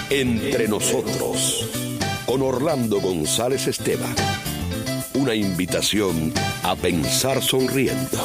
Entre nosotros, con Orlando González Esteban. Una invitación a pensar sonriendo.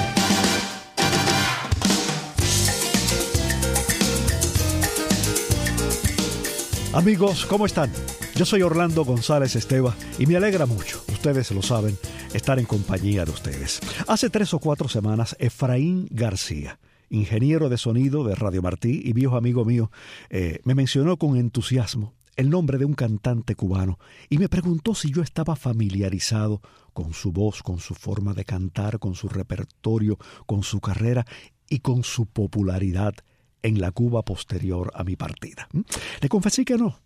Amigos, ¿cómo están? Yo soy Orlando González Esteban y me alegra mucho, ustedes lo saben, estar en compañía de ustedes. Hace 3 o 4 semanas, Efraín García, ingeniero de sonido de Radio Martí y viejo amigo mío, me mencionó con entusiasmo el nombre de un cantante cubano y me preguntó si yo estaba familiarizado con su voz, con su forma de cantar, con su repertorio, con su carrera y con su popularidad en la Cuba posterior a mi partida. Le confesé que no,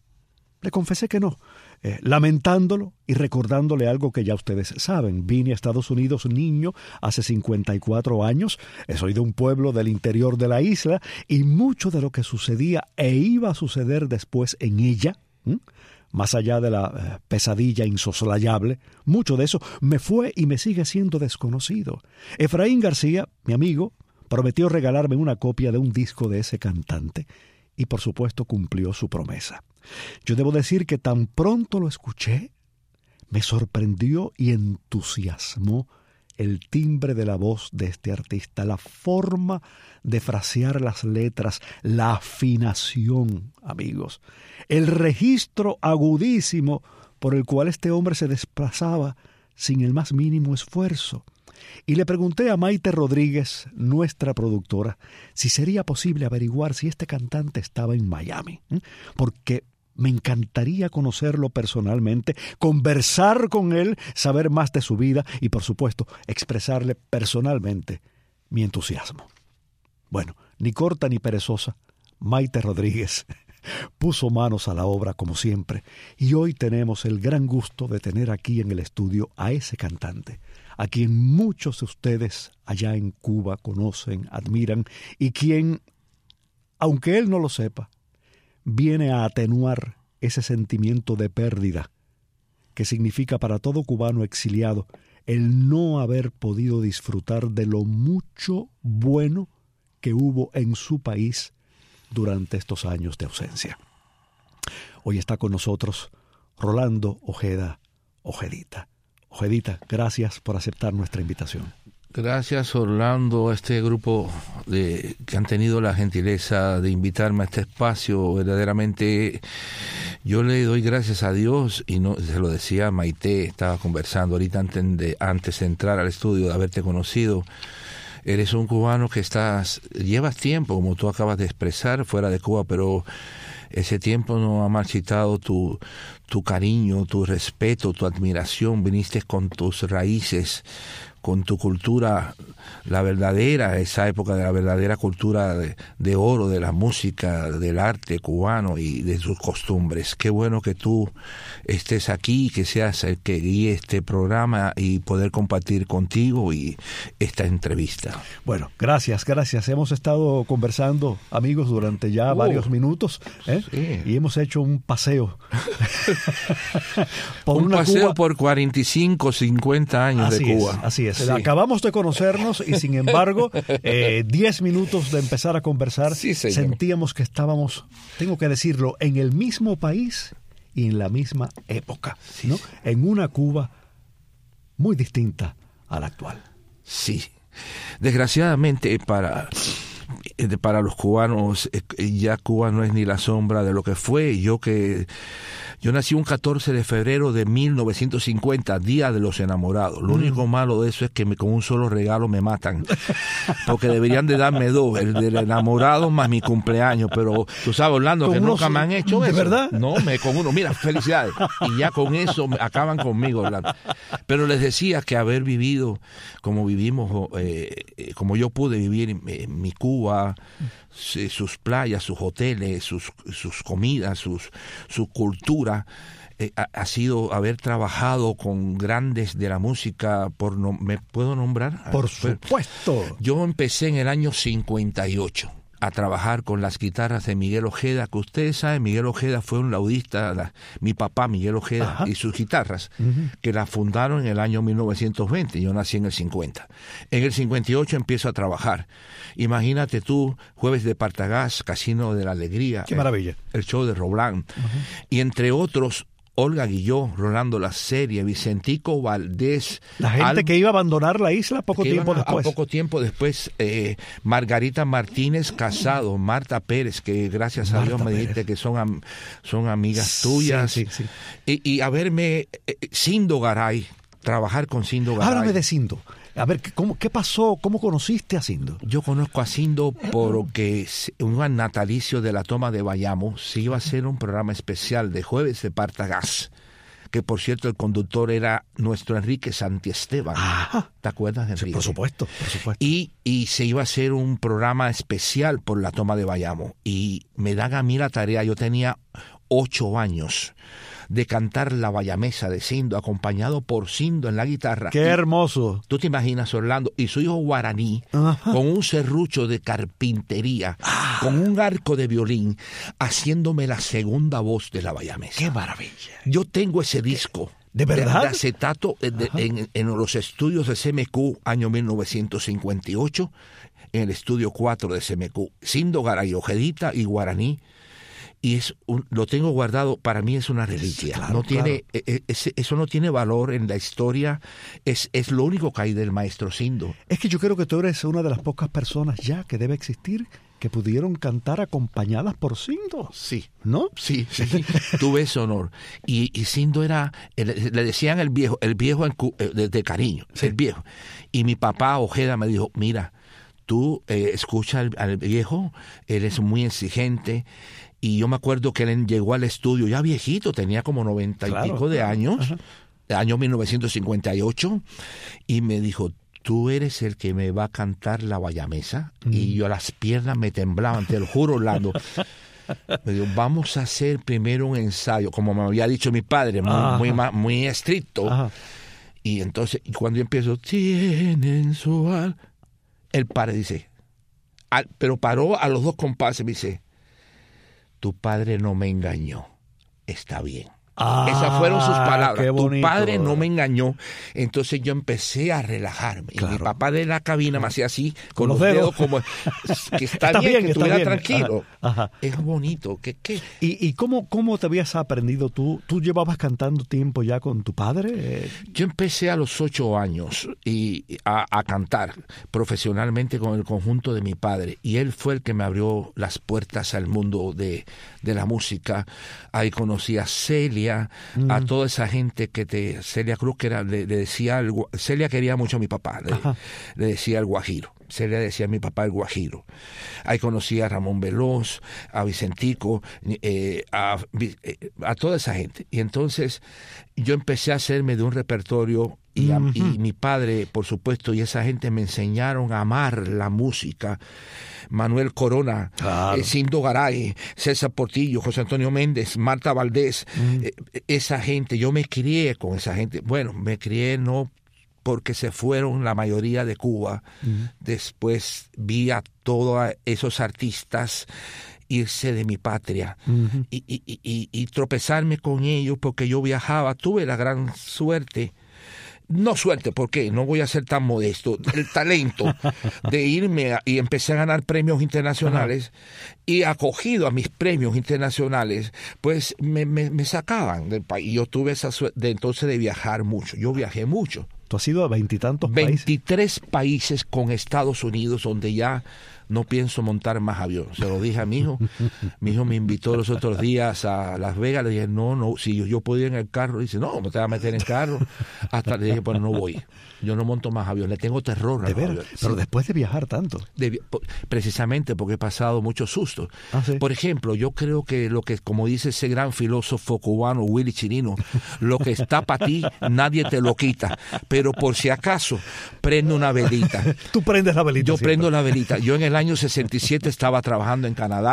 lamentándolo y recordándole algo que ya ustedes saben. Vine a Estados Unidos niño hace 54 años, soy de un pueblo del interior de la isla y mucho de lo que sucedía e iba a suceder después en ella, más allá de la pesadilla insoslayable, mucho de eso me fue y me sigue siendo desconocido. Efraín García, mi amigo, prometió regalarme una copia de un disco de ese cantante y por supuesto cumplió su promesa. Yo debo decir que tan pronto lo escuché, me sorprendió y entusiasmó el timbre de la voz de este artista, la forma de frasear las letras, la afinación, amigos, el registro agudísimo por el cual este hombre se desplazaba sin el más mínimo esfuerzo. Y le pregunté a Maite Rodríguez, nuestra productora, si sería posible averiguar si este cantante estaba en Miami, porque me encantaría conocerlo personalmente, conversar con él, saber más de su vida y, por supuesto, expresarle personalmente mi entusiasmo. Bueno, ni corta ni perezosa, Maite Rodríguez puso manos a la obra como siempre y hoy tenemos el gran gusto de tener aquí en el estudio a ese cantante, a quien muchos de ustedes allá en Cuba conocen, admiran y quien, aunque él no lo sepa, viene a atenuar ese sentimiento de pérdida que significa para todo cubano exiliado el no haber podido disfrutar de lo mucho bueno que hubo en su país durante estos años de ausencia. Hoy está con nosotros Rolando Ojeda Ojedita. Ojedita, gracias por aceptar nuestra invitación. Gracias, Orlando, a este grupo que han tenido la gentileza de invitarme a este espacio. Verdaderamente yo le doy gracias a Dios y no se lo decía a Maite, estaba conversando ahorita antes de entrar al estudio, de haberte conocido. Eres un cubano que llevas tiempo, como tú acabas de expresar, fuera de Cuba, pero ese tiempo no ha marchitado tu cariño, tu respeto, tu admiración. Viniste con tus raíces, con tu cultura, la verdadera, esa época de la verdadera cultura de oro, de la música, del arte cubano y de sus costumbres. Qué bueno que tú estés aquí, que seas el que guíe este programa y poder compartir contigo y esta entrevista. Bueno, gracias. Hemos estado conversando, amigos, durante ya varios minutos, sí. Y hemos hecho un paseo. Un paseo Cuba por 45, 50 años de Cuba. Así es. Sí. Acabamos de conocernos y sin embargo 10 minutos de empezar a conversar, sí, sentíamos que estábamos, tengo que decirlo, en el mismo país y en la misma época, ¿no? Sí. En una Cuba muy distinta a la actual. Sí, desgraciadamente para los cubanos ya Cuba no es ni la sombra de lo que fue. Yo nací un 14 de febrero de 1950, Día de los Enamorados. Lo único malo de eso es que con un solo regalo me matan, porque deberían de darme 2, el del enamorado más mi cumpleaños, pero tú sabes, Orlando, que nunca me han hecho eso. ¿De verdad? No, con uno, mira, felicidades. Y ya con eso acaban conmigo, Orlando. Pero les decía que haber vivido como vivimos, como yo pude vivir en mi Cuba, sus playas, sus hoteles, sus comidas, su cultura, ha sido haber trabajado con grandes de la música. ¿Me puedo nombrar? Por supuesto. Yo empecé en el año 58. a trabajar con las guitarras de Miguel Ojeda, que ustedes saben, Miguel Ojeda fue un laudista, mi papá Miguel Ojeda, y sus guitarras, que las fundaron en el año 1920, yo nací en el 50. En el 58 empiezo a trabajar. Imagínate tú, Jueves de Partagás, Casino de la Alegría. ¡Qué maravilla! El show de Roland. Y entre otros, Olga Guilló, Rolando La Serie, Vicentico Valdés. La gente que iba a abandonar la isla poco tiempo después. Poco tiempo después, Margarita Martínez Casado, Marta Pérez, que gracias a Dios me dijiste que son amigas tuyas. Sí. Y a verme, Cindo Garay, trabajar con Cindo Garay. Háblame de Cindo. A ver, ¿qué pasó? ¿Cómo conociste a Cindo? Yo conozco a Cindo porque un natalicio de la toma de Bayamo se iba a hacer un programa especial de Jueves de Partagás, que por cierto el conductor era nuestro Enrique Santiesteban. ¿Te acuerdas de Enrique? Sí, por supuesto. Y se iba a hacer un programa especial por la toma de Bayamo. Y me dan a mí la tarea, yo tenía 8 años, de cantar la bayamesa de Cindo, acompañado por Cindo en la guitarra. ¡Qué hermoso! Tú te imaginas, Orlando, y su hijo guaraní, con un serrucho de carpintería, con un arco de violín, haciéndome la segunda voz de la bayamesa. ¡Qué maravilla! Yo tengo ese disco. ¿De verdad? De acetato en los estudios de CMQ, año 1958, en el estudio 4 de CMQ. Cindo Garay, Ojedita y guaraní. Y lo tengo guardado, para mí es una reliquia. Claro, eso no tiene valor en la historia, es lo único que hay del maestro Cindo. Es que yo creo que tú eres una de las pocas personas ya que debe existir que pudieron cantar acompañadas por Cindo. Sí. ¿No? Sí. Tuve ese honor. Y Cindo era, le decían el viejo de cariño, sí. El viejo. Y mi papá Ojeda me dijo, mira, tú escucha al viejo, él es muy exigente. Y yo me acuerdo que él llegó al estudio ya viejito, tenía como 90 y pico de años, año 1958, y me dijo, tú eres el que me va a cantar la bayamesa. Y yo, las piernas me temblaban, te lo juro, Orlando. Me dijo, vamos a hacer primero un ensayo, como me había dicho mi padre, muy estricto. Y entonces, cuando yo empiezo, tienen su al, el padre dice, pero paró a los 2 compases, me dice, tu padre no me engañó, está bien. Esas fueron sus palabras. Tu padre no me engañó. Entonces yo empecé a relajarme. Claro. Y mi papá de la cabina me hacía así, con los dedos, como que está bien, que estuviera tranquilo. Ajá. Es bonito. ¿Y cómo te habías aprendido tú? ¿Tú llevabas cantando tiempo ya con tu padre? Yo empecé a los 8 años a cantar profesionalmente con el conjunto de mi padre. Y él fue el que me abrió las puertas al mundo de la música. Ahí conocí a Celia, a toda esa gente Celia Cruz, que le decía algo. Celia quería mucho a mi papá, le decía el guajiro. Celia decía a mi papá el guajiro. Ahí conocí a Ramón Veloz, a Vicentico, a toda esa gente. Y entonces yo empecé a hacerme de un repertorio y mi padre, por supuesto, y esa gente me enseñaron a amar la música. Manuel Corona, claro. Cindo Garay, César Portillo, José Antonio Méndez, Marta Valdés, esa gente, yo me crié con esa gente. Bueno, me crié no porque se fueron la mayoría de Cuba. Después vi a todos esos artistas irse de mi patria y tropezarme con ellos porque yo viajaba. Tuve la gran suerte, no suerte, porque no voy a ser tan modesto, el talento de irme y empecé a ganar premios internacionales. Y acogido a mis premios internacionales, pues me sacaban del país. Yo tuve esa suerte entonces de viajar mucho. Yo viajé mucho. ¿Tú has ido a 20 y tantos países? 23 países con Estados Unidos, donde ya no pienso montar más avión. Se lo dije a mi hijo. Mi hijo me invitó los otros días a Las Vegas. Le dije, no, si yo puedo ir en el carro. Dice, no te vas a meter en el carro. Hasta le dije, pues no voy. Yo no monto más avión. Le tengo terror a los aviones. Pero después de viajar tanto. Precisamente porque he pasado muchos sustos. ¿Sí? Por ejemplo, yo creo que como dice ese gran filósofo cubano, Willy Chirino, lo que está para ti, nadie te lo quita. Pero por si acaso, prende una velita. Tú prendes la velita. Yo prendo la velita. Yo en el año 67 estaba trabajando en Canadá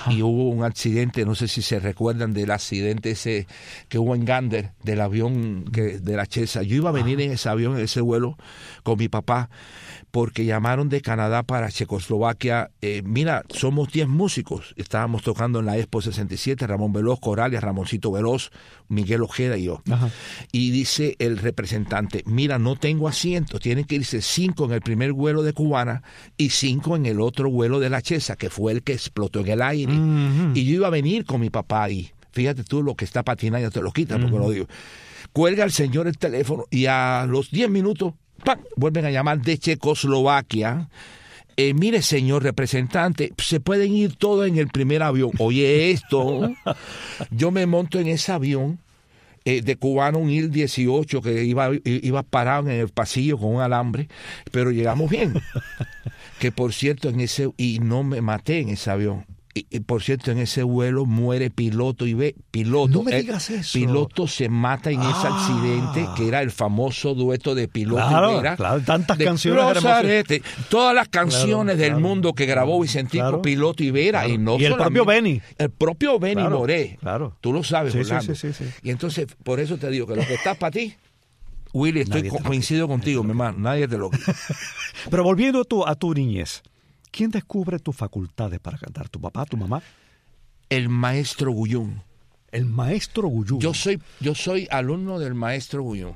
y hubo un accidente, no sé si se recuerdan del accidente ese que hubo en Gander, del avión de la Chesa. Yo iba a venir en ese avión, en ese vuelo, con mi papá, porque llamaron de Canadá para Checoslovaquia. Mira, somos 10 músicos. Estábamos tocando en la Expo 67, Ramón Veloz, Coralia, Ramoncito Veloz, Miguel Ojeda y yo. Ajá. Y dice el representante, mira, no tengo asiento, tienen que irse 5 en el primer vuelo de Cubana y 5 en el otro vuelo de la Chesa, que fue el que explotó en el aire. Y yo iba a venir con mi papá ahí. Fíjate tú, lo que está patinando te lo quita, porque lo digo. Cuelga el señor el teléfono y a los 10 minutos, ¡pam!, vuelven a llamar de Checoslovaquia. Mire, señor representante, se pueden ir todos en el primer avión. Oye, esto, yo me monto en ese avión de Cubano, un Il-18 que iba parado en el pasillo con un alambre, pero llegamos bien. Que por cierto, y no me maté en ese avión. Y por cierto, en ese vuelo muere piloto piloto. No me digas eso. Piloto se mata en ese accidente, que era el famoso dueto de Piloto y Vera. Claro, tantas canciones. Todas las canciones del mundo que grabó Vicentico, Piloto y Vera. Y el propio Benny. El propio Benny Moré. Claro. Tú lo sabes, Orlando. Sí. Y entonces, por eso te digo que lo que está para ti, Willy, coincido contigo, mi hermano. Nadie te lo quita. Pero volviendo a tu niñez, ¿quién descubre tus facultades para cantar? ¿Tu papá, tu mamá? El maestro Gullón. El maestro Gullón. Yo soy alumno del maestro Gullón.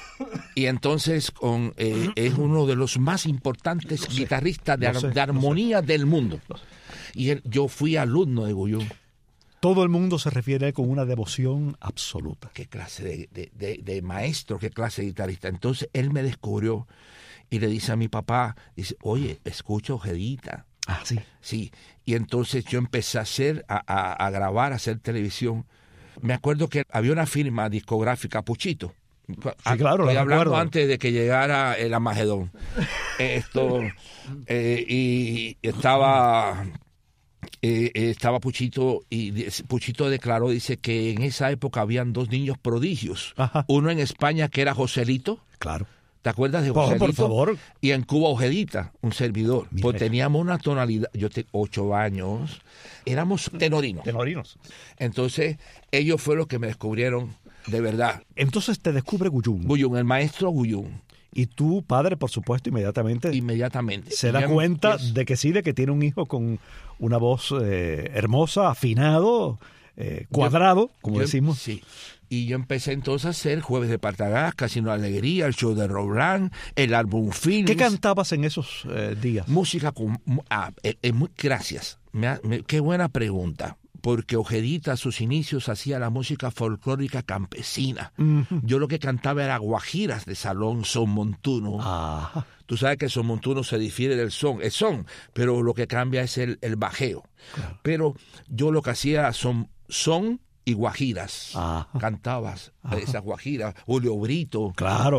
Y entonces es uno de los más importantes guitarristas de armonía del mundo. Y yo fui alumno de Gullón. Todo el mundo se refiere a él con una devoción absoluta. ¿Qué clase de maestro, qué clase de guitarrista? Entonces él me descubrió y le dice a mi papá, dice, oye, escucha Ojedita. Ah, sí. Sí, y entonces yo empecé a grabar, a hacer televisión. Me acuerdo que había una firma discográfica, Puchito. Sí, claro, estoy hablando antes de que llegara el Amagedón. Y estaba Puchito, y Puchito declaró, dice que en esa época habían 2 niños prodigios. Ajá. Uno en España que era Joselito. Claro. ¿Te acuerdas de Joselito? Por favor. Y en Cuba Ojedita, un servidor. Mira, pues teníamos una tonalidad, 8 años, éramos tenorinos. Entonces, ellos fueron los que me descubrieron de verdad. Entonces te descubre Gullón. Gullón, el maestro Gullón. Y tu padre, por supuesto, inmediatamente se da cuenta de que sí, de que tiene un hijo con una voz hermosa, afinado, cuadrado, como decimos. Sí. Y yo empecé entonces a hacer Jueves de Partagás, Casino de Alegría, el show de Roland, el álbum Film. ¿Qué cantabas en esos días? Música con... gracias. Qué buena pregunta. Porque Ojedita a sus inicios hacía la música folclórica campesina. Uh-huh. Yo lo que cantaba era guajiras de salón, son montuno. Ah. Tú sabes que son montuno se difiere del son, es son, pero lo que cambia es el bajeo. Claro. Pero yo lo que hacía son y guajiras. Ajá. Cantabas esas guajiras, Julio Brito. Claro.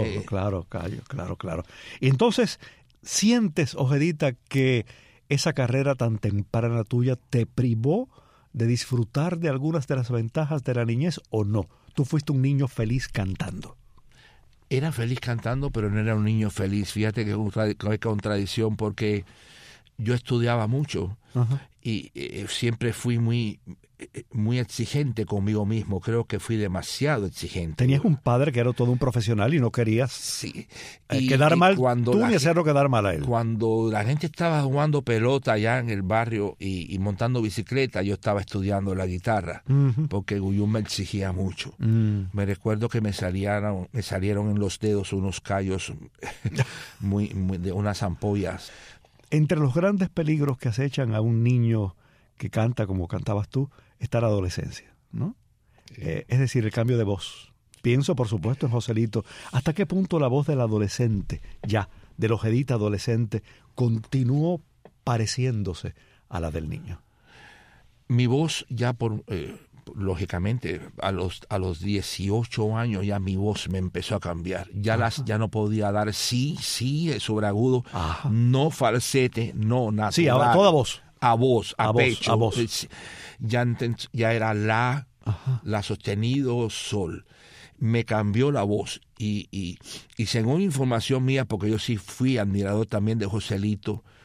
Y entonces, ¿sientes, Ojedita, que esa carrera tan temprana tuya te privó de disfrutar de algunas de las ventajas de la niñez o no? ¿Tú fuiste un niño feliz cantando? Era feliz cantando, pero no era un niño feliz. Fíjate que hay contradicción, porque yo estudiaba mucho. Uh-huh. Y siempre fui muy exigente conmigo mismo. Creo que fui demasiado exigente. Tenías un padre que era todo un profesional y no querías quedar mal tú ni hacerlo quedar mal a él. Cuando la gente estaba jugando pelota allá en el barrio y montando bicicleta, yo estaba estudiando la guitarra, uh-huh, porque Gullón me exigía mucho. Me recuerdo que me salieron en los dedos unos callos muy de unas ampollas. Entre los grandes peligros que acechan a un niño que canta como cantabas tú está la adolescencia, ¿no? Sí. Es decir, el cambio de voz. Pienso, por supuesto, en Joselito. ¿Hasta qué punto la voz del adolescente, del Ojedita adolescente, continuó pareciéndose a la del niño? Mi voz ya lógicamente, a los 18 años ya mi voz me empezó a cambiar. Ya no podía dar sí, sobreagudo, ajá, no falsete, no natural. Sí, a toda voz. A voz, a pecho. A voz. Ya era la sostenido, sol. Me cambió la voz. Y según información mía, porque yo sí fui admirador también de Joselito,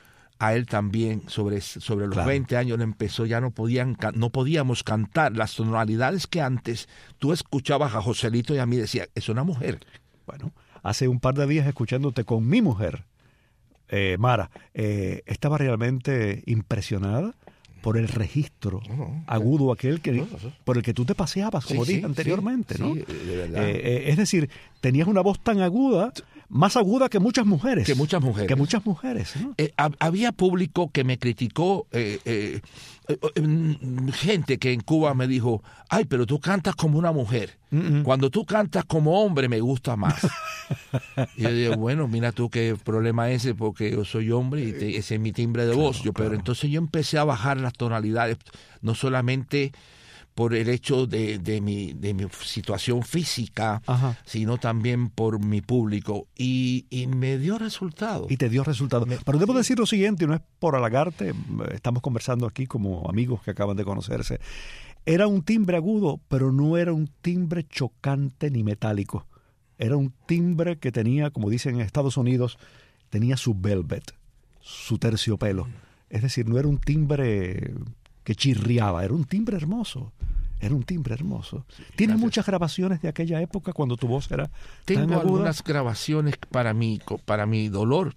a él también, sobre los 20 años le empezó, ya no podíamos cantar las tonalidades que antes tú escuchabas a Joselito y a mí, decía, es una mujer. Bueno, hace un par de días escuchándote con mi mujer, Mara, estaba realmente impresionada por el registro agudo aquel por el que tú te paseabas, como dije anteriormente, ¿no? Sí, de verdad. Es decir, tenías una voz tan aguda, más aguda que muchas mujeres. Que muchas mujeres. ¿No? Había público que me criticó, gente que en Cuba me dijo, ay, pero tú cantas como una mujer. Cuando tú cantas como hombre me gusta más. Y yo digo, bueno, mira tú qué problema es ese, porque yo soy hombre y ese es mi timbre de voz. Pero entonces yo empecé a bajar las tonalidades, no solamente por el hecho de mi situación física, sino también por mi público. Y me dio resultado. Y te dio resultado. Pero debo decir lo siguiente, y no es por halagarte, estamos conversando aquí como amigos que acaban de conocerse. Era un timbre agudo, pero no era un timbre chocante ni metálico. Era un timbre que tenía, como dicen en Estados Unidos, tenía su velvet, su terciopelo. Es decir, no era un timbre que chirriaba, era un timbre hermoso. ¿Tienes muchas grabaciones de aquella época cuando tu voz era tan aguda? Tengo algunas grabaciones para mi dolor,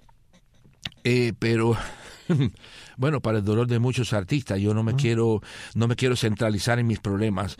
pero bueno, para el dolor de muchos artistas. Yo no me quiero centralizar en mis problemas.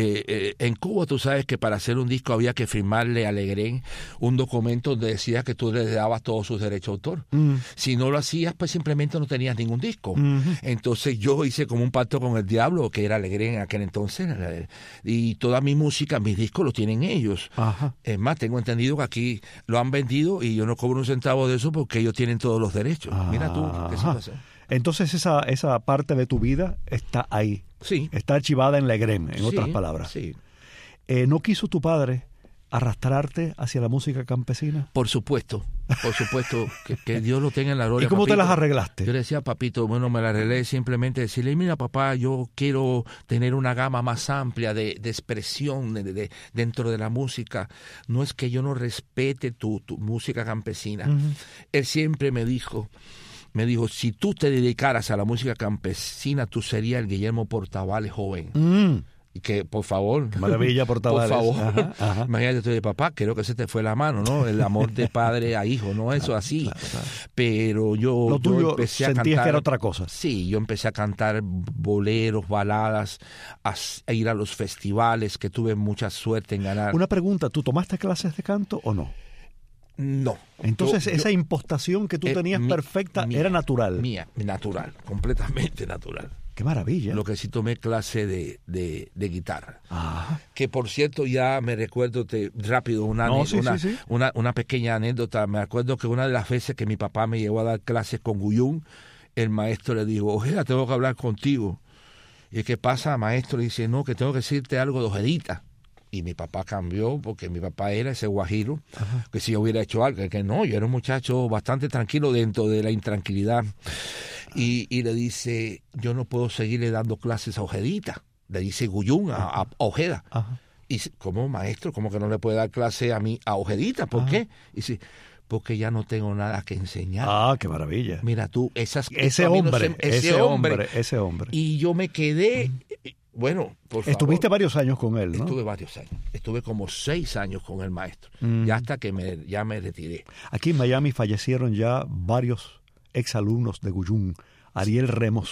En Cuba tú sabes que para hacer un disco había que firmarle a Legrén un documento donde decía que tú le dabas todos sus derechos de autor. Si no lo hacías, pues simplemente no tenías ningún disco. Entonces yo hice como un pacto con el diablo, que era Legrén en aquel entonces, y toda mi música, mis discos los tienen ellos. Es más, tengo entendido que aquí lo han vendido y yo no cobro un centavo de eso porque ellos tienen todos los derechos. Mira tú qué situación. Entonces esa parte de tu vida está ahí. Sí. Está archivada en Legrén, en otras palabras. Sí. ¿No quiso tu padre arrastrarte hacia la música campesina? Por supuesto, que Dios lo tenga en la gloria. ¿Y cómo papito, te las arreglaste? Yo le decía, papito, bueno, me la arreglé simplemente decirle, mira, papá, yo quiero tener una gama más amplia de expresión dentro de la música. No es que yo no respete tu música campesina. Él siempre me dijo, si tú te dedicaras a la música campesina, tú serías el Guillermo Portavales joven. Y que, por favor... Qué maravilla, Portavales. Por favor. Imagínate tú de papá, creo que se te fue la mano, ¿no? El amor de padre a hijo, ¿no? Eso así. Claro. Pero yo empecé a cantar... sentías que era otra cosa. Sí, yo empecé a cantar boleros, baladas, a ir a los festivales, que tuve mucha suerte en ganar. Una pregunta, ¿tú tomaste clases de canto o no? No. Entonces esa impostación que tú tenías perfecta era natural. Mía, natural, completamente natural. ¡Qué maravilla! Lo que sí tomé clase de guitarra. Que por cierto ya me recuerdo rápido una pequeña anécdota. Me acuerdo que una de las veces que mi papá me llevó a dar clases con Guyún, el maestro le dijo, Ojeda, tengo que hablar contigo. ¿Y qué pasa, maestro? Y dice, no, que tengo que decirte algo de Ojedita. Y mi papá cambió, porque mi papá era ese guajiro, que si yo hubiera hecho algo, que no, yo era un muchacho bastante tranquilo dentro de la intranquilidad. Y le dice, yo no puedo seguirle dando clases a Ojedita. Le dice Guyún a Ojeda. Y dice, ¿cómo, maestro? ¿Cómo que no le puede dar clase a mí, a Ojedita? ¿Por qué? Y dice, porque ya no tengo nada que enseñar. ¡Qué maravilla! Mira tú, ese hombre. Y yo me quedé... Bueno, por favor. Estuviste varios años con él, ¿no? Estuve varios años. Estuve como 6 años con el maestro. Ya hasta que ya me retiré. Aquí en Miami fallecieron ya varios exalumnos de Guyún. Ariel Remos.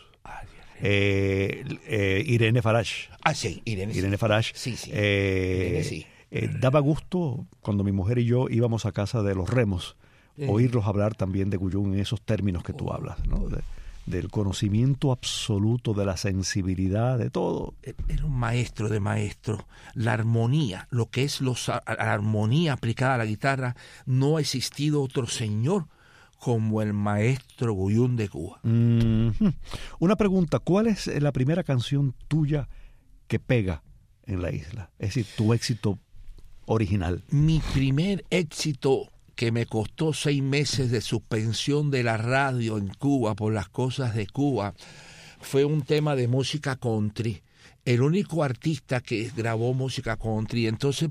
Irene Farage. Sí, Irene Farage. Sí. Irene, sí. Daba gusto cuando mi mujer y yo íbamos a casa de los Remos oírlos hablar también de Guyún en esos términos que tú hablas, ¿no? Del conocimiento absoluto, de la sensibilidad, de todo. Era un maestro de maestros. La armonía, lo que es la armonía aplicada a la guitarra, no ha existido otro señor como el maestro Guyún de Cuba. Una pregunta, ¿cuál es la primera canción tuya que pega en la isla? Es decir, tu éxito original. Mi primer éxito, que me costó 6 meses de suspensión de la radio en Cuba por las cosas de Cuba, fue un tema de música country. El único artista que grabó música country, entonces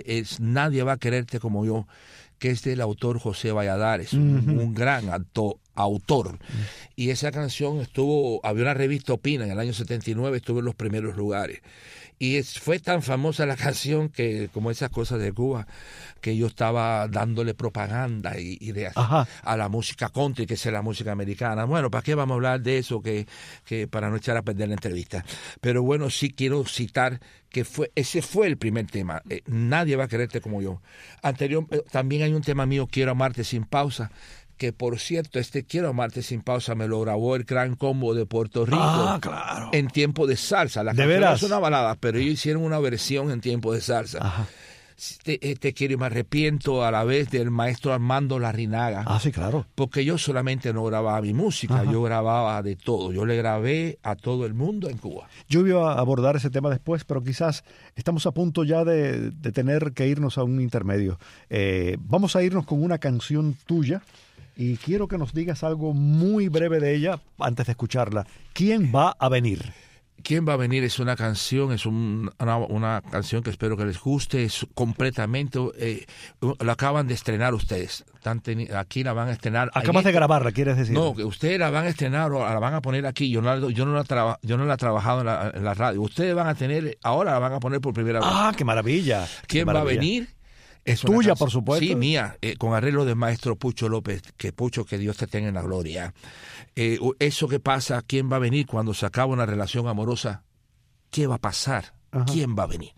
Nadie va a quererte como yo, que es del autor José Valladares, un gran autor. Y esa canción había una revista Opina en el año 79, estuvo en los primeros lugares. Y fue tan famosa la canción que, como esas cosas de Cuba, que yo estaba dándole propaganda a la música country, que es la música americana. Bueno, ¿para qué vamos a hablar de eso? Que para no echar a perder la entrevista. Pero bueno, sí quiero citar que ese fue el primer tema. Nadie va a quererte como yo. También hay un tema mío, Quiero amarte sin pausa, que por cierto, Quiero amarte sin pausa me lo grabó el Gran Combo de Puerto Rico claro. en tiempo de salsa. La canción no es una balada, pero ellos hicieron una versión en tiempo de salsa. Ajá. Te quiero y me arrepiento, a la vez del maestro Armando Larrinaga. Sí, claro. Porque yo solamente no grababa mi música, yo grababa de todo. Yo le grabé a todo el mundo en Cuba. Yo iba a abordar ese tema después, pero quizás estamos a punto ya de tener que irnos a un intermedio. Vamos a irnos con una canción tuya. Y quiero que nos digas algo muy breve de ella antes de escucharla. ¿Quién va a venir? ¿Quién va a venir? Es una canción, una canción que espero que les guste, es completamente, la acaban de estrenar ustedes. Aquí la van a estrenar. Acabas de grabarla, ¿quieres decir? No, que ustedes la van a estrenar o la van a poner aquí. Yo no la he trabajado en la radio. Ustedes van a tener, ahora la van a poner por primera vez. ¡Qué maravilla! ¿Quién va a venir? Es tuya, por supuesto. Sí, mía, con arreglo del maestro Pucho López, que Dios te tenga en la gloria. Eso que pasa, ¿quién va a venir cuando se acaba una relación amorosa? ¿Qué va a pasar? ¿Quién va a venir?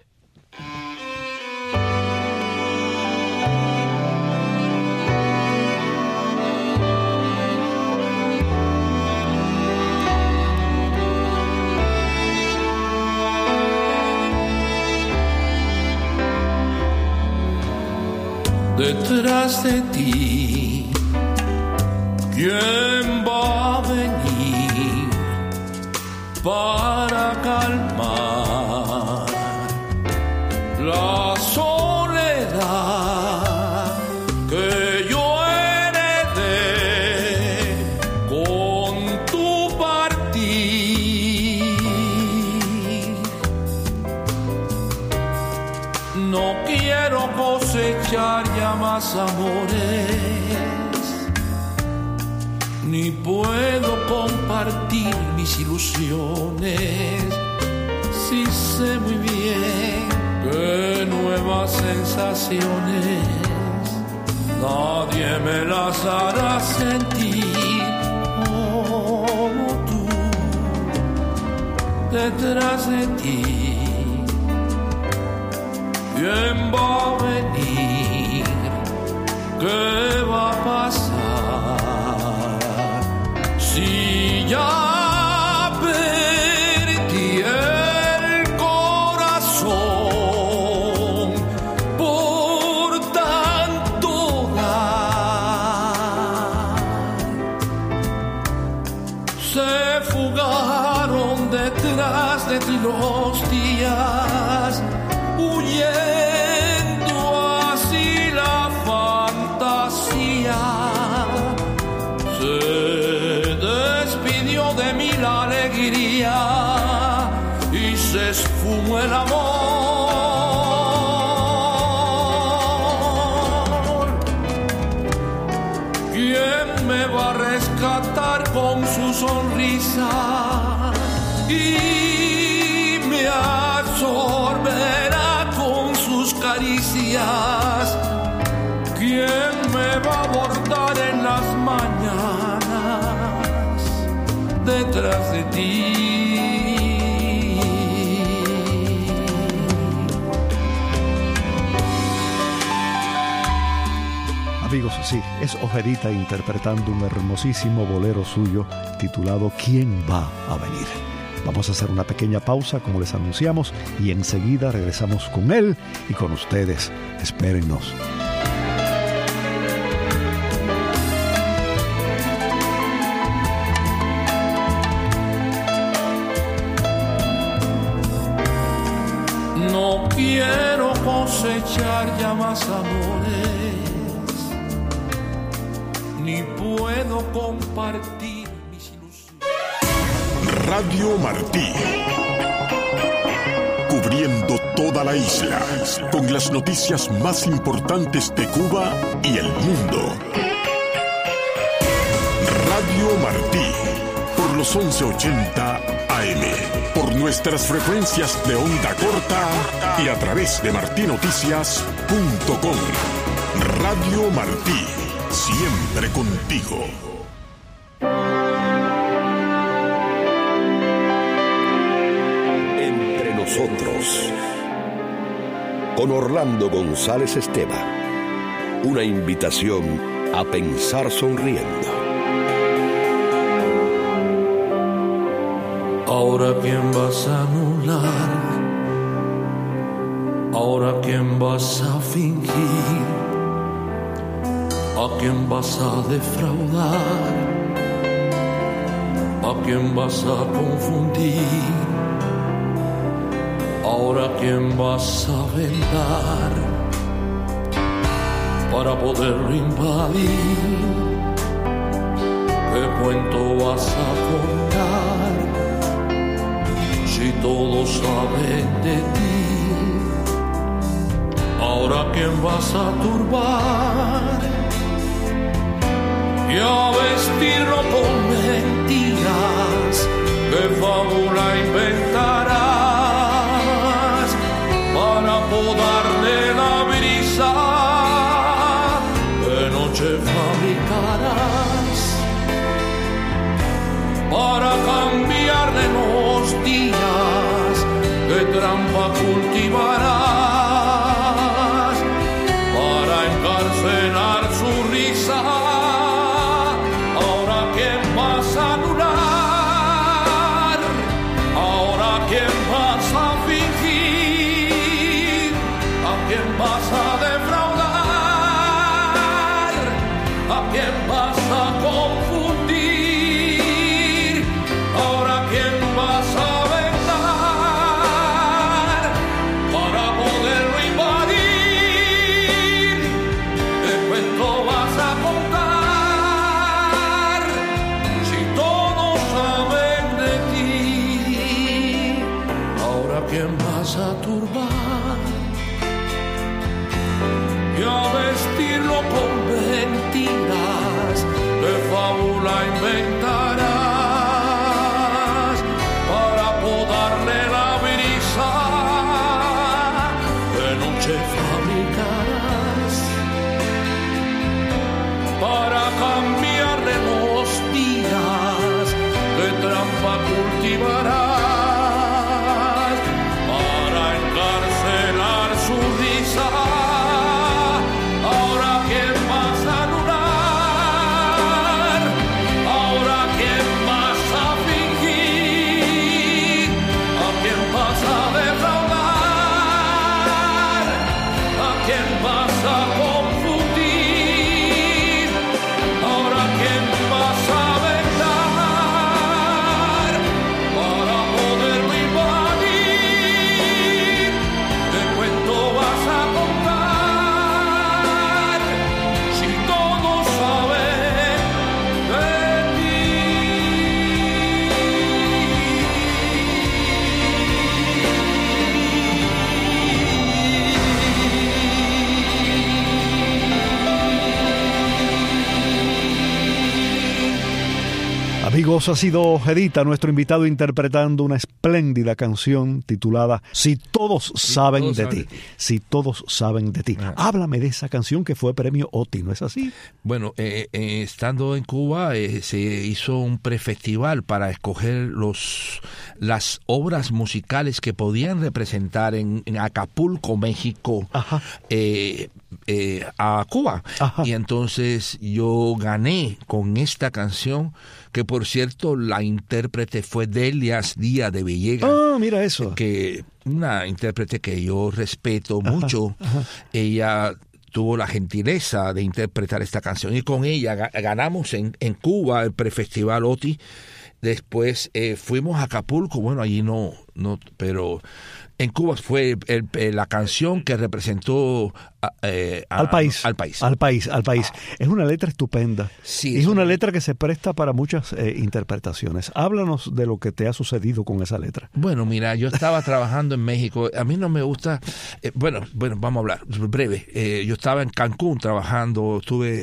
Detrás de ti, ¿quién va a venir para calmar la soledad que yo heredé con tu partir? No quiero cosechar ya más amores, ni puedo compartir mis ilusiones. Sí sé muy bien que nuevas sensaciones nadie me las hará sentir como tú. Detrás de ti, ¿quién va a venir? ¿Qué va a pasar? Si ya perdí el corazón por tanto dar, se fugaron detrás de ti los días, huyendo así la fantasía. Se despidió de mí la alegría y se esfumó el amor. ¿Quién me va a rescatar con su sonrisa y me absorberá con sus caricias? ¿Quién me va a abordar en las mañanas detrás de ti? Amigos, sí, es Ojerita interpretando un hermosísimo bolero suyo titulado ¿Quién va a venir? Vamos a hacer una pequeña pausa, como les anunciamos, y enseguida regresamos con él y con ustedes. Espérennos. No quiero cosechar ya más amores, ni puedo compartir mis ilusiones. Radio Martí, cubriendo toda la isla, con las noticias más importantes de Cuba y el mundo. los 1180 AM, por nuestras frecuencias de onda corta y a través de martinoticias.com. Radio Martí, siempre contigo. Entre nosotros, con Orlando González Esteban, una invitación a pensar sonriendo. Ahora quién vas a anular, ahora quién vas a fingir, a quién vas a defraudar, a quién vas a confundir, ahora quién vas a vendar para poder invadir. ¿Qué cuento vas a contar si todos saben de ti? Ahora quién vas a turbar y a vestirlo con mentiras. ¿Qué fábula inventarás para podarle la brisa? ¿Qué noche fabricarás para cambiarle los días? ¿Qué trampa cultivarás para encarcelar su risa? Ahora quién vas a anular, ahora quién vas a fingir, a quién vas a defraudar, a quién vas a confundir, ahora quién vas a vendar para poderlo invadir. ¿Qué cuento vas a contar si todos saben de ti? Ahora quién vas a turbar y a vestirlo con mentiras. ¿Qué fábula inventarás para podarle la brisa? ¿Qué noche fabricarás para cambiarle los días? ¿Qué trampa cultivarás para encarcelar su risa? Ahora quién vas a anular, ahora quién vas a fingir, a quién vas a defraudar, a quién vas a confundir, ahora quién vas a vendar para poderlo invadir. ¿Qué cuento vas a contar si todos saben de ti? Amigos, ha sido Edita, nuestro invitado, interpretando una espléndida canción titulada Si todos saben de ti. Si todos saben de ti. Háblame de esa canción que fue premio OTI, ¿no es así? Bueno, estando en Cuba se hizo un prefestival para escoger las obras musicales que podían representar en Acapulco, México, a Cuba. Ajá. Y entonces yo gané con esta canción, que por cierto la intérprete fue Delias Díaz de Villegas. Ah, mira eso. Que una intérprete que yo respeto mucho. Ella tuvo la gentileza de interpretar esta canción y con ella ganamos en Cuba el prefestival OTI. Después fuimos a Acapulco, bueno, allí no, pero en Cuba fue la canción que representó al país. Es una letra estupenda. Sí, es una letra que se presta para muchas interpretaciones. Háblanos de lo que te ha sucedido con esa letra. Bueno, mira, yo estaba trabajando en México. A mí no me gusta... bueno, vamos a hablar breve. Yo estaba en Cancún trabajando, estuve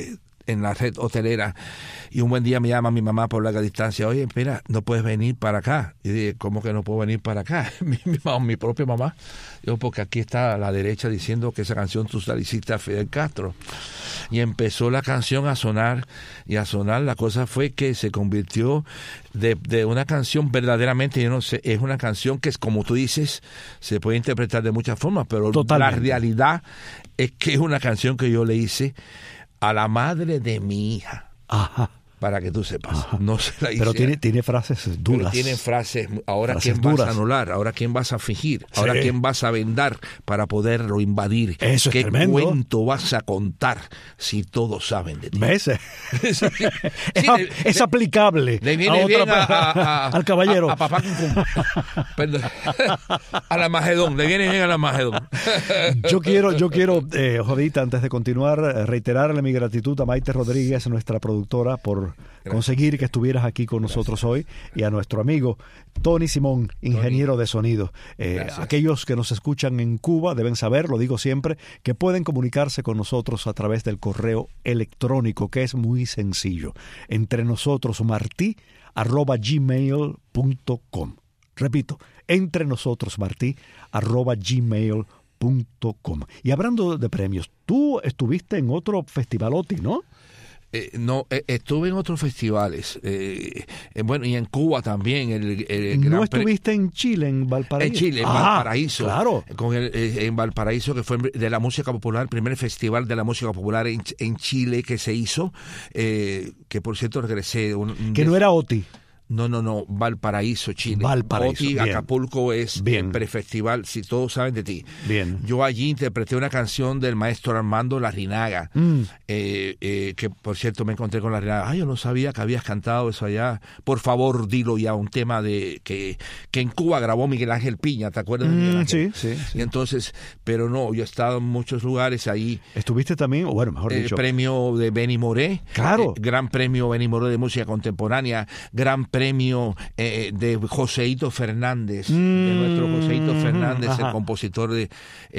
en la red hotelera, y un buen día me llama mi mamá por larga distancia, oye, mira, no puedes venir para acá. Y dije, ¿cómo que no puedo venir para acá? Mi propia mamá. Digo, porque aquí está a la derecha diciendo que esa canción tú la hiciste a Fidel Castro. Y empezó la canción a sonar y a sonar. La cosa fue que se convirtió de una canción verdaderamente, yo no sé, es una canción que es, como tú dices, se puede interpretar de muchas formas, pero Totalmente. La realidad es que es una canción que yo le hice a la madre de mi hija. Ajá. Para que tú sepas. Ajá. No se la hice. Pero tiene frases duras. Tiene frases. Ahora frases quién vas duras. a anular, ahora quién vas a fingir, Sí. ahora quién vas a vendar para poderlo invadir. Eso es ¿Qué tremendo. cuento vas a contar si todos saben de ti? ¿Ves? Sí, Es aplicable le viene a bien otra, al caballero. a papá Cum Cum. Perdón. A la Magedón, le viene bien a la Magedón. Yo quiero, Jodita, antes de continuar, reiterarle mi gratitud a Maite Rodríguez, nuestra productora, por conseguir que estuvieras aquí con nosotros hoy, y a nuestro amigo Tony Simón, ingeniero de sonido. Aquellos que nos escuchan en Cuba deben saber, lo digo siempre, que pueden comunicarse con nosotros a través del correo electrónico, que es muy sencillo. entrenosotros@gmail.com. Repito, entrenosotros@gmail.com. Y hablando de premios, tú estuviste en otro festivalotti, ¿no? No, estuve en otros festivales, bueno, y en Cuba también. ¿No estuviste en Chile, en Valparaíso? En Chile, en Valparaíso. Claro. En Valparaíso, que fue de la música popular, el primer festival de la música popular en Chile que se hizo, que por cierto regresé. Que no era OTI. No, Valparaíso, Chile. Valparaíso, Oti, bien. Acapulco es Bien. el prefestival, si todos saben de ti. Bien. Yo allí interpreté una canción del maestro Armando Larrinaga, que por cierto me encontré con Larrinaga. Yo no sabía que habías cantado eso allá. Por favor, dilo ya, un tema de que en Cuba grabó Miguel Ángel Piña, ¿te acuerdas de Miguel Ángel? Sí. Y entonces, pero no, yo he estado en muchos lugares ahí. ¿Estuviste también, o bueno, mejor dicho? El premio de Benny Moré. Claro. Gran premio Benny Moré de música contemporánea. Gran premio de Joseito Fernández, de nuestro Joseito Fernández, ajá. el compositor de...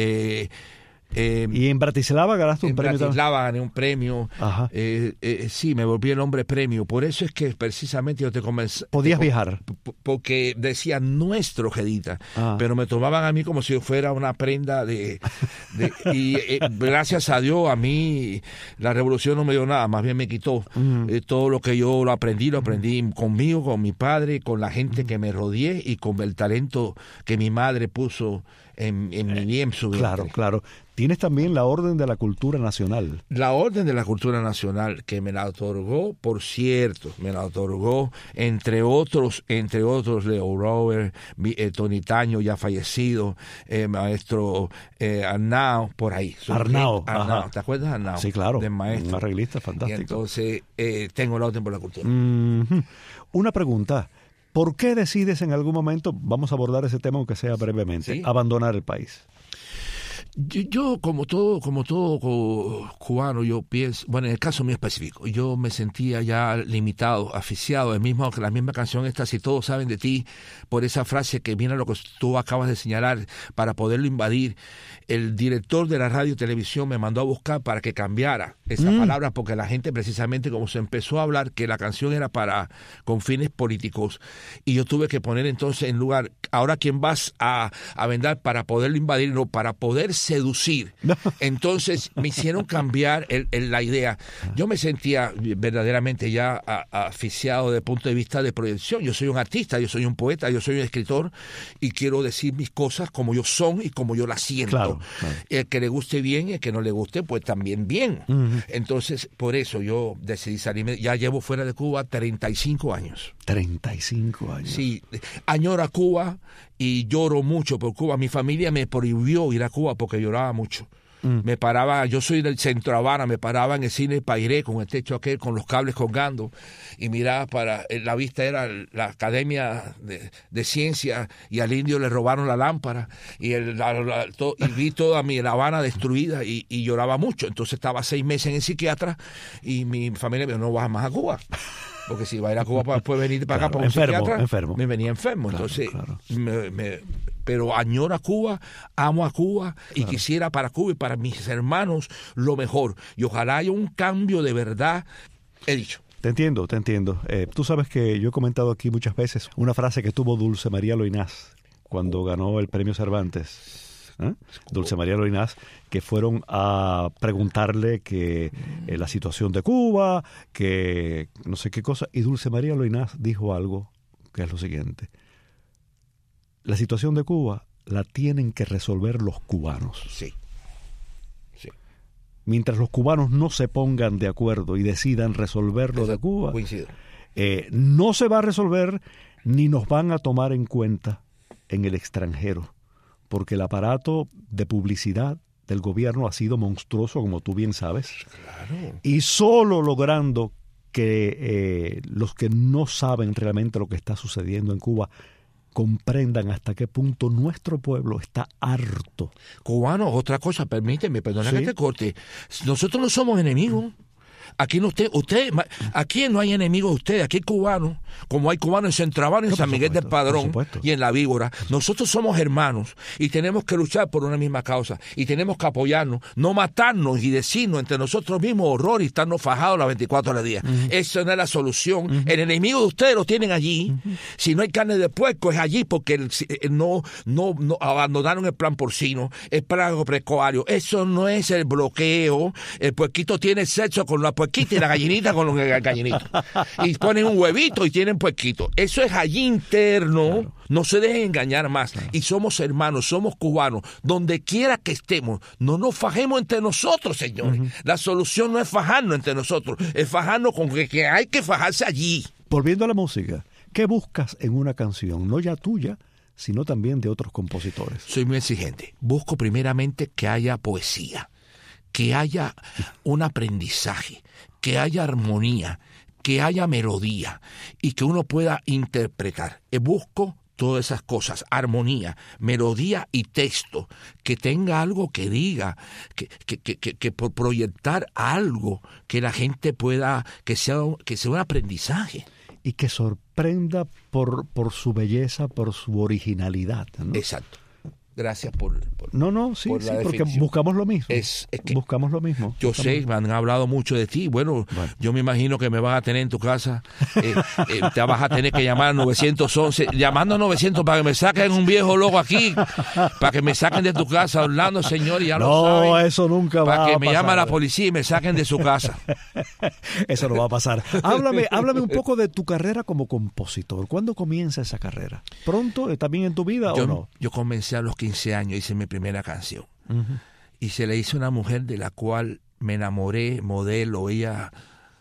Y en Bratislava ganaste un premio en Bratislava gané un premio. Ajá. Sí, me volví el hombre premio. Por eso es que precisamente yo te comencé. ¿Podías viajar? Porque decía nuestro Jedita, pero me tomaban a mí como si yo fuera una prenda y gracias a Dios a mí la revolución no me dio nada, más bien me quitó. Todo lo que yo lo aprendí conmigo, con mi padre, con la gente que me rodeé y con el talento que mi madre puso en mi vida, en su vientre. Claro. Tienes también la Orden de la Cultura Nacional. La Orden de la Cultura Nacional, que me la otorgó, por cierto, entre otros, Leo Robert, Tony Taño, ya fallecido, maestro Arnao, por ahí. Arnao, ¿te acuerdas de Arnao? Sí, claro. De maestro. Un arreglista fantástico. Y entonces, tengo la Orden por la Cultura. Una pregunta. ¿Por qué decides en algún momento, vamos a abordar ese tema aunque sea brevemente, ¿Sí? abandonar el país? Yo como todo cubano, yo pienso, bueno, en el caso mío específico, yo me sentía ya limitado, asfixiado, la misma canción esta, si todos saben de ti, por esa frase que viene a lo que tú acabas de señalar, para poderlo invadir. El director de la radio y televisión me mandó a buscar para que cambiara esa palabra, porque la gente precisamente como se empezó a hablar que la canción era con fines políticos, y yo tuve que poner entonces en lugar, ahora quién vas a vendar para poderlo invadir, no, para poder seducir. Entonces me hicieron cambiar la idea. Yo me sentía verdaderamente ya asfixiado desde el punto de vista de proyección. Yo soy un artista, yo soy un poeta, yo soy un escritor y quiero decir mis cosas como yo son y como yo las siento. Claro. El que le guste bien y el que no le guste, pues también bien. Entonces, por eso yo decidí salirme. Ya llevo fuera de Cuba 35 años. 35 años. Sí, añoro a Cuba y lloro mucho por Cuba. Mi familia me prohibió ir a Cuba porque lloraba mucho. Me paraba, yo soy del centro Habana, me paraba en el cine Pairé con el techo aquel, con los cables colgando, y miraba la vista era la Academia de Ciencia, y al indio le robaron la lámpara, y vi toda La Habana destruida, y lloraba mucho. Entonces estaba 6 meses en el psiquiatra, y mi familia me dijo, no vas más a Cuba. Porque si va a ir a Cuba para después venir para acá para un psiquiatra, enfermo. me venía enfermo. Claro, Entonces, claro. pero añoro a Cuba, amo a Cuba y quisiera para Cuba y para mis hermanos lo mejor. Y ojalá haya un cambio de verdad, he dicho. Te entiendo. Tú sabes que yo he comentado aquí muchas veces una frase que tuvo Dulce María Loynaz cuando ganó el premio Cervantes. Dulce María Loynaz, que fueron a preguntarle que la situación de Cuba, que no sé qué cosa, y Dulce María Loynaz dijo algo que es lo siguiente: la situación de Cuba la tienen que resolver los cubanos. Sí. Mientras los cubanos no se pongan de acuerdo y decidan resolverlo de Cuba, no se va a resolver ni nos van a tomar en cuenta en el extranjero, porque el aparato de publicidad del gobierno ha sido monstruoso, como tú bien sabes. Claro. Y solo logrando que los que no saben realmente lo que está sucediendo en Cuba comprendan hasta qué punto nuestro pueblo está harto. Cubanos, otra cosa, permíteme, perdona ¿Sí? que te corte. Nosotros no somos enemigos. Aquí no aquí no hay enemigos de ustedes, aquí hay cubanos, como hay cubanos en Centro Habana, en San Miguel del Padrón y en La Víbora. Nosotros somos hermanos y tenemos que luchar por una misma causa y tenemos que apoyarnos, no matarnos y decirnos entre nosotros mismos horror y estarnos fajados las 24 horas al día. Eso no es la solución. El enemigo de ustedes lo tienen allí. Si no hay carne de puerco es allí porque no abandonaron el plan porcino, el plan agropecuario. Eso no es el bloqueo. El puerquito tiene sexo con la puerquita y la gallinita con el gallinito. Y ponen un huevito y tienen puerquito. Eso es allí interno. Claro. No se dejen engañar más. Claro. Y somos hermanos, somos cubanos. Donde quiera que estemos, no nos fajemos entre nosotros, señores. La solución no es fajarnos entre nosotros, es fajarnos con que hay que fajarse allí. Volviendo a la música, ¿qué buscas en una canción? No ya tuya, sino también de otros compositores. Soy muy exigente. Busco primeramente que haya poesía, que haya un aprendizaje, que haya armonía, que haya melodía y que uno pueda interpretar. Busco todas esas cosas, armonía, melodía y texto, que tenga algo que diga, que por proyectar algo que la gente pueda, que sea un aprendizaje. Y que sorprenda por su belleza, por su originalidad, ¿no? Exacto. Gracias por sí, porque buscamos lo mismo. Buscamos lo mismo. Yo sé, me han hablado mucho de ti. Bueno, yo me imagino que me vas a tener en tu casa. Te vas a tener que llamar al 911. Llamando a 900 para que me saquen un viejo loco aquí. Para que me saquen de tu casa, Orlando, señor, y ya lo saben. No, eso nunca va a pasar. Para que me llame a la policía y me saquen de su casa. Eso no va a pasar. Háblame un poco de tu carrera como compositor. ¿Cuándo comienza esa carrera? ¿Pronto? ¿También en tu vida o no? Yo comencé a los 15 años, hice mi primera canción. Y se le hizo a una mujer de la cual me enamoré, modelo, ella,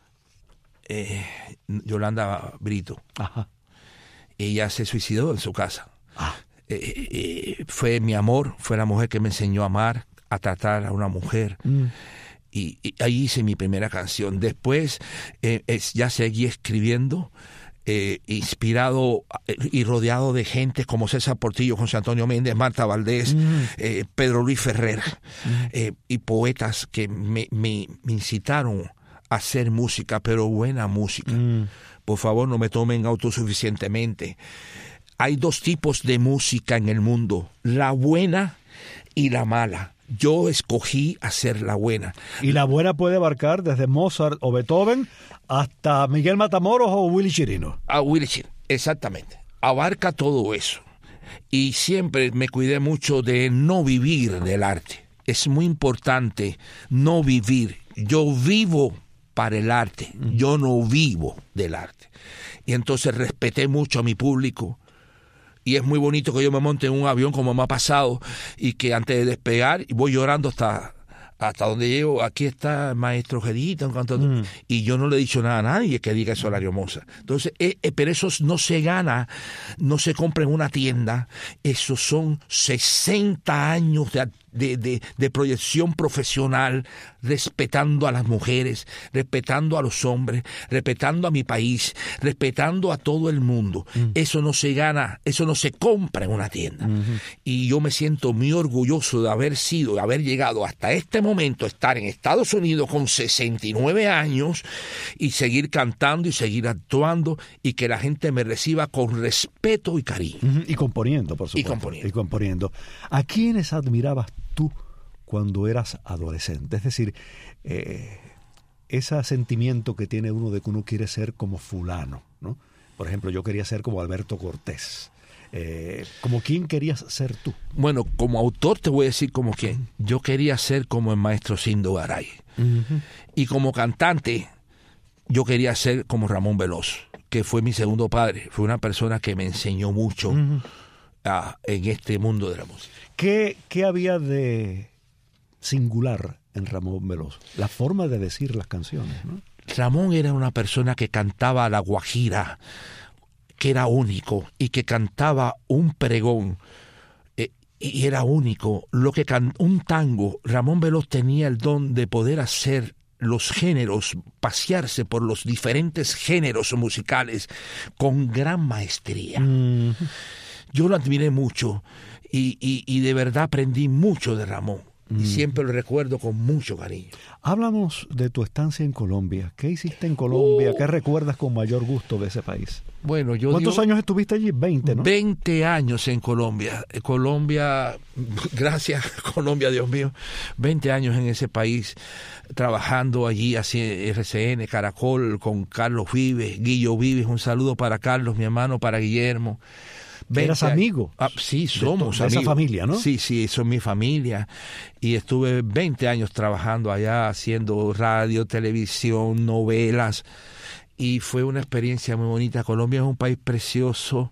Yolanda Brito. Ajá. Ella se suicidó en su casa. Fue mi amor, fue la mujer que me enseñó a amar, a tratar a una mujer. Y ahí hice mi primera canción. Después ya seguí escribiendo, inspirado y rodeado de gente como César Portillo, José Antonio Méndez, Marta Valdés, Pedro Luis Ferrer, y poetas que me incitaron a hacer música, pero buena música. Por favor, no me tomen autosuficientemente. Hay dos tipos de música en el mundo, la buena y la mala. Yo escogí hacer la buena. Y la buena puede abarcar desde Mozart o Beethoven hasta Miguel Matamoros o Willy Chirino. A Willy Chirino, exactamente. Abarca todo eso. Y siempre me cuidé mucho de no vivir del arte. Es muy importante no vivir. Yo vivo para el arte. Yo no vivo del arte. Y entonces respeté mucho a mi público. Y es muy bonito que yo me monte en un avión como me ha pasado y que antes de despegar voy llorando hasta donde llego. Aquí está el maestro Gedita, y yo no le he dicho nada a nadie que diga eso a Lario Moza. Entonces, pero eso no se gana, no se compra en una tienda. Esos son 60 años de de proyección profesional, respetando a las mujeres, respetando a los hombres, respetando a mi país, respetando a todo el mundo. Eso no se gana, eso no se compra en una tienda. Y yo me siento muy orgulloso de haber llegado hasta este momento, estar en Estados Unidos con 69 años y seguir cantando y seguir actuando y que la gente me reciba con respeto y cariño. Y componiendo, por supuesto. Y componiendo. ¿A quiénes admirabas tú cuando eras adolescente? Es decir, ese sentimiento que tiene uno de que uno quiere ser como fulano, ¿no? Por ejemplo, yo quería ser como Alberto Cortés. ¿Como quién querías ser tú? Bueno, como autor te voy a decir como quién. Yo quería ser como el maestro Sindo Garay. Y como cantante, yo quería ser como Ramón Veloz, que fue mi segundo padre. Fue una persona que me enseñó mucho en este mundo de la música. ¿Qué había de singular en Ramón Veloz? La forma de decir las canciones, ¿no? Ramón era una persona que cantaba a la guajira, que era único, y que cantaba un pregón, y era único. Un tango, Ramón Veloz tenía el don de poder hacer los géneros, pasearse por los diferentes géneros musicales con gran maestría. Yo lo admiré mucho y de verdad aprendí mucho de Ramón. Y siempre lo recuerdo con mucho cariño. Háblanos de tu estancia en Colombia. ¿Qué hiciste en Colombia? ¿Qué recuerdas con mayor gusto de ese país? Bueno, ¿Cuántos años estuviste allí? 20, ¿no? 20 años en Colombia. Colombia, gracias Colombia, Dios mío. 20 años en ese país, trabajando allí, así RCN, Caracol, con Carlos Vives, Guillo Vives. Un saludo para Carlos, mi hermano, para Guillermo. ¿Eras amigo? Sí, somos amigos. De esa familia, ¿no? Sí, son mi familia. Y estuve 20 años trabajando allá, haciendo radio, televisión, novelas. Y fue una experiencia muy bonita. Colombia es un país precioso.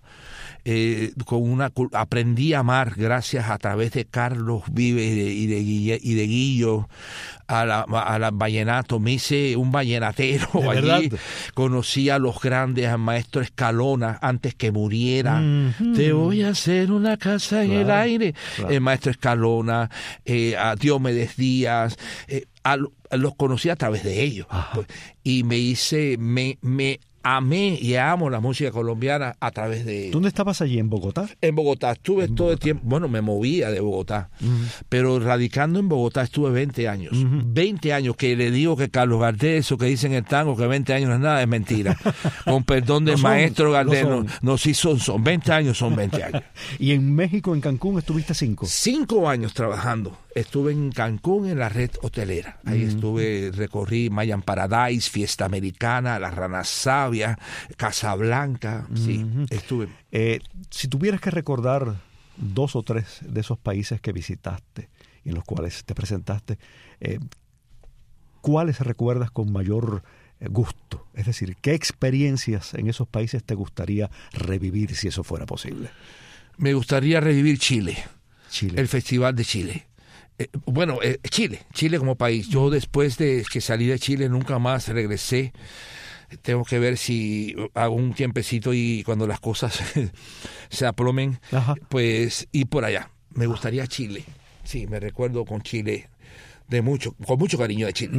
Aprendí a amar gracias a través de Carlos Vives y de Guillo al vallenato. Me hice un vallenatero allí. Conocí a los grandes, al maestro Escalona antes que muriera. Te voy a hacer una casa en el aire. El maestro Escalona, a Diomedes Díaz, los conocí a través de ellos. Pues, y me amé y amo la música colombiana a través de... ¿Dónde estabas allí? ¿En Bogotá? En Bogotá. Estuve todo el tiempo... Bueno, me movía de Bogotá. Pero radicando en Bogotá estuve 20 años. 20 años, que le digo que Carlos Gardel, eso que dicen en el tango, que 20 años no es nada, es mentira. Con perdón del maestro Gardel. No, sí son 20 años, son 20 años. ¿Y en México, en Cancún, estuviste 5? 5 años trabajando. Estuve en Cancún en la red hotelera. Ahí recorrí Mayan Paradise, Fiesta Americana, La Rana Sabia, Casablanca. Sí, estuve. Si tuvieras que recordar 2 o 3 de esos países que visitaste y en los cuales te presentaste, ¿cuáles recuerdas con mayor gusto? Es decir, ¿qué experiencias en esos países te gustaría revivir si eso fuera posible? Me gustaría revivir Chile. El Festival de Chile. Chile como país. Yo después de que salí de Chile nunca más regresé. Tengo que ver si hago un tiempecito y cuando las cosas se aplomen, pues ir por allá. Me gustaría Chile. Sí, me recuerdo con Chile con mucho cariño de Chile.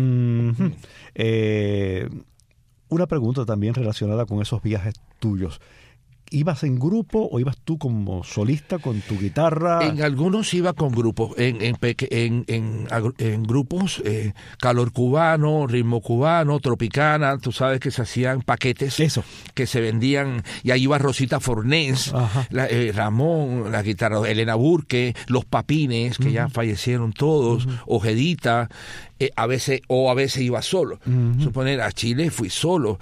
Una pregunta también relacionada con esos viajes tuyos. ¿Ibas en grupo o ibas tú como solista con tu guitarra? En algunos iba con grupos, en grupos, Calor Cubano, Ritmo Cubano, Tropicana, tú sabes que se hacían paquetes. Eso. Que se vendían, y ahí iba Rosita Fornés, Ramón, la guitarra, Elena Burke, Los Papines, que ya fallecieron todos, Ojedita, a veces iba solo. Suponer, a Chile fui solo,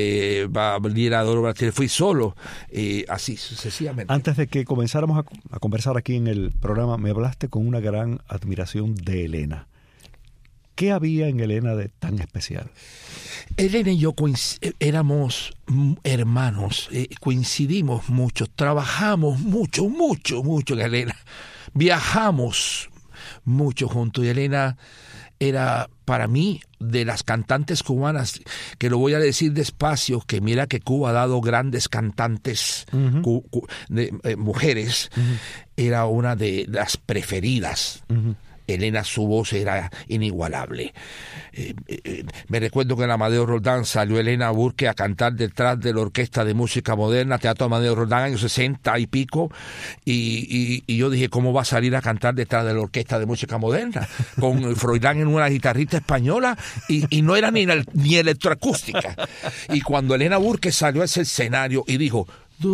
fui solo, así sucesivamente. Antes de que comenzáramos a conversar aquí en el programa, me hablaste con una gran admiración de Elena. ¿Qué había en Elena de tan especial? Elena y yo éramos hermanos, coincidimos mucho, trabajamos mucho en Elena, viajamos mucho juntos, y Elena era para mí de las cantantes cubanas, que lo voy a decir despacio, que mira que Cuba ha dado grandes cantantes mujeres, era una de las preferidas. Elena, su voz era inigualable. Me recuerdo que en Amadeo Roldán salió Elena Burke a cantar detrás de la Orquesta de Música Moderna, Teatro Amadeo Roldán, años 60 y pico, y yo dije, ¿cómo va a salir a cantar detrás de la Orquesta de Música Moderna? Con Froilán en una guitarrita española, y no era ni electroacústica. Y cuando Elena Burke salió a ese escenario y dijo,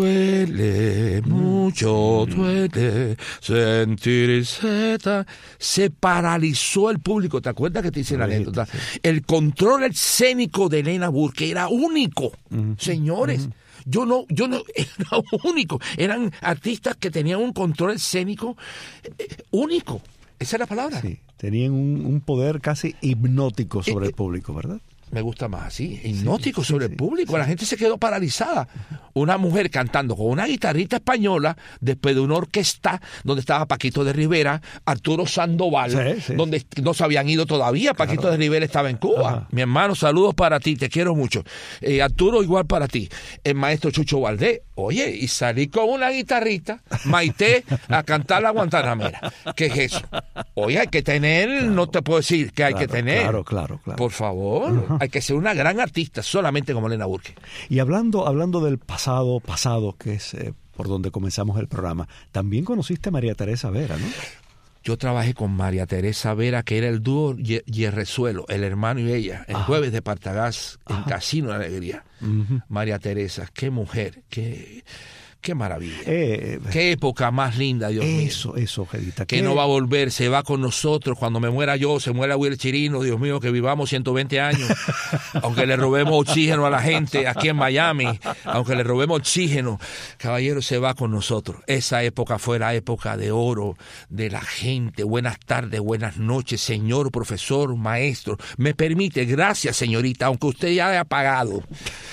duele mucho, duele sentirse tan... Se paralizó el público. ¿Te acuerdas que te hice la anécdota? Sí. El control escénico de Elena Burke era único, señores. Yo no, era único. Eran artistas que tenían un control escénico único. Esa es la palabra. Sí, tenían un poder casi hipnótico sobre el público, ¿verdad? Me gusta más así, hipnótico sobre el público. La gente se quedó paralizada. Una mujer cantando con una guitarrita española después de una orquesta donde estaba Paquito de Rivera, Arturo Sandoval, donde no se habían ido todavía. Paquito de Rivera estaba en Cuba. Ajá. Mi hermano, saludos para ti, te quiero mucho. Arturo, igual para ti. El maestro Chucho Valdés. Oye, y salí con una guitarrita, Maite, a cantar la Guantanamera. ¿Qué es eso? Oye, hay que tener, no te puedo decir que hay que tener. Claro. Por favor, hay que ser una gran artista, solamente como Elena Burke. Y hablando del pasado, que es por donde comenzamos el programa, también conociste a María Teresa Vera, ¿no? Yo trabajé con María Teresa Vera, que era el dúo Yerrezuelo, el hermano y ella, el Jueves de Partagás, en Casino de Alegría. María Teresa, qué mujer, qué maravilla. Qué época más linda, Dios mío. Eso, Gedita. Que no va a volver, se va con nosotros. Cuando me muera yo, se muera Will Chirino, Dios mío, que vivamos 120 años. Aunque le robemos oxígeno a la gente aquí en Miami, aunque le robemos oxígeno, caballero, se va con nosotros. Esa época fue la época de oro de la gente. Buenas tardes, buenas noches, señor profesor, maestro. Me permite, gracias, señorita, aunque usted ya haya pagado.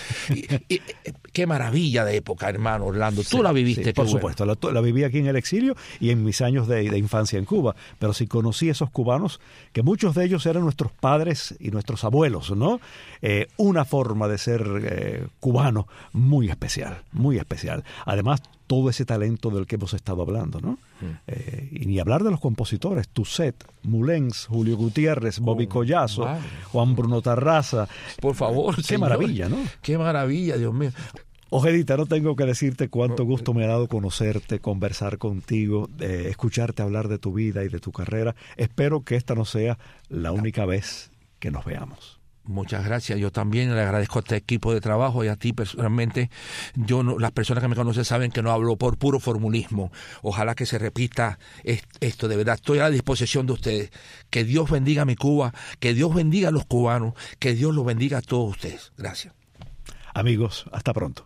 Qué maravilla de época, hermano Orlando. Tú la viviste. Por supuesto, la viví aquí en el exilio y en mis años de infancia en Cuba. Pero sí conocí a esos cubanos, que muchos de ellos eran nuestros padres y nuestros abuelos, ¿no? Una forma de ser cubano muy especial, muy especial. Además, todo ese talento del que hemos estado hablando, ¿no? Y ni hablar de los compositores, Tuset, Mulens, Julio Gutiérrez, Bobby Collazo, Juan Bruno Tarraza. Por favor, qué señor, maravilla, ¿no? Qué maravilla, Dios mío. Ojedita, no tengo que decirte cuánto gusto me ha dado conocerte, conversar contigo, escucharte hablar de tu vida y de tu carrera. Espero que esta no sea la única vez que nos veamos. Muchas gracias. Yo también le agradezco a este equipo de trabajo y a ti personalmente. Las personas que me conocen saben que no hablo por puro formulismo. Ojalá que se repita esto. De verdad, estoy a la disposición de ustedes. Que Dios bendiga a mi Cuba, que Dios bendiga a los cubanos, que Dios los bendiga a todos ustedes. Gracias. Amigos, hasta pronto.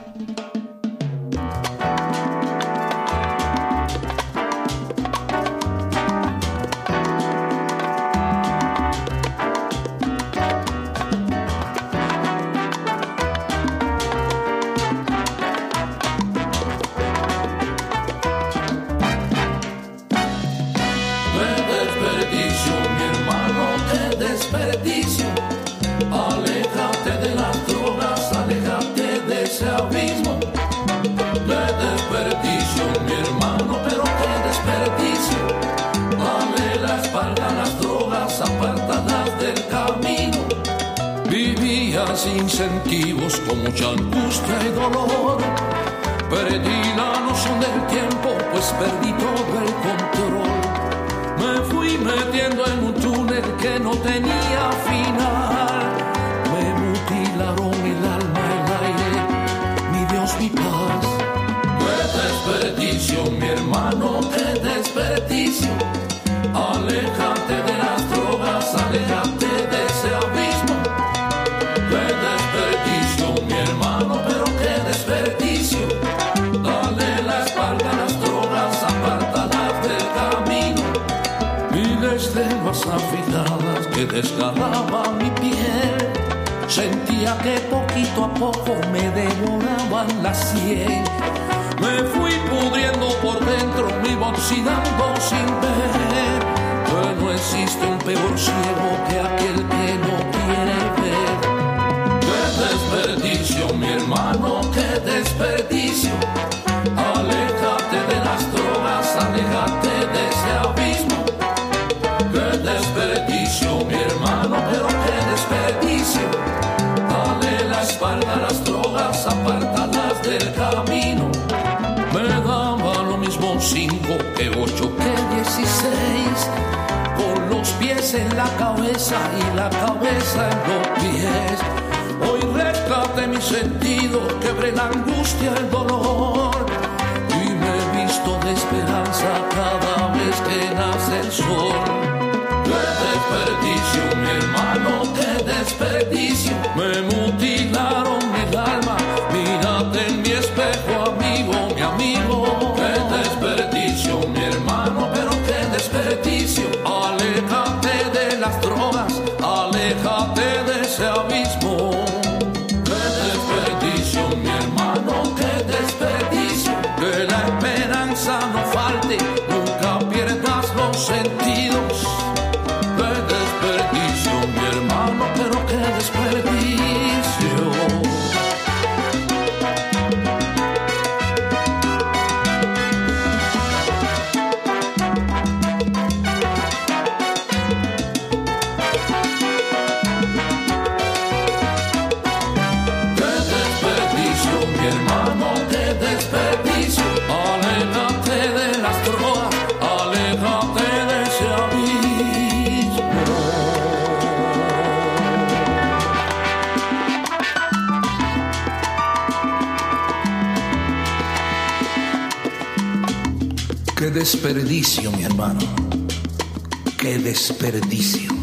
Incentivos con mucha angustia y dolor. Perdí la noción del tiempo, pues perdí todo el control. Me fui metiendo en un túnel que no tenía final. Me mutilaron el alma, el aire, mi Dios, mi paz. ¡Qué desperdicio, mi hermano, qué desperdicio! Aléjate de las drogas, aléjate de ese abismo. Afeitadas que desgarraban mi piel, sentía que poquito a poco me devoraban la sien. Me fui pudriendo por dentro, me iba oxidando sin ver que no es existe un peor ciego que aquel que no quiere ver. ¡Qué desperdicio, mi hermano, qué desperdicio! Aléjate de las drogas, aléjate de ese abismo. ¡Qué desperdicio, mi hermano, pero qué desperdicio! Dale la espalda a las drogas, apártalas del camino. Me daba lo mismo 5 que 8 que 16, con los pies en la cabeza y la cabeza en los pies. Hoy rescaté mis sentidos, quebré la angustia, el dolor, y me he visto de esperanza cada vez que nace el sol. ¡Qué desperdicio, mi hermano, qué desperdicio! Me mutilaron el alma, mírate en mi espejo, amigo, mi amigo. ¡Qué desperdicio, mi hermano, pero qué desperdicio! Aléjate de las drogas, aléjate de ese abismo. ¡Qué desperdicio, mi hermano, qué desperdicio! Que la esperanza no falte, nunca pierdas los sentidos. ¡Qué desperdicio, mi hermano, pero qué desperdicio! Qué desperdicio, mi hermano, qué desperdicio.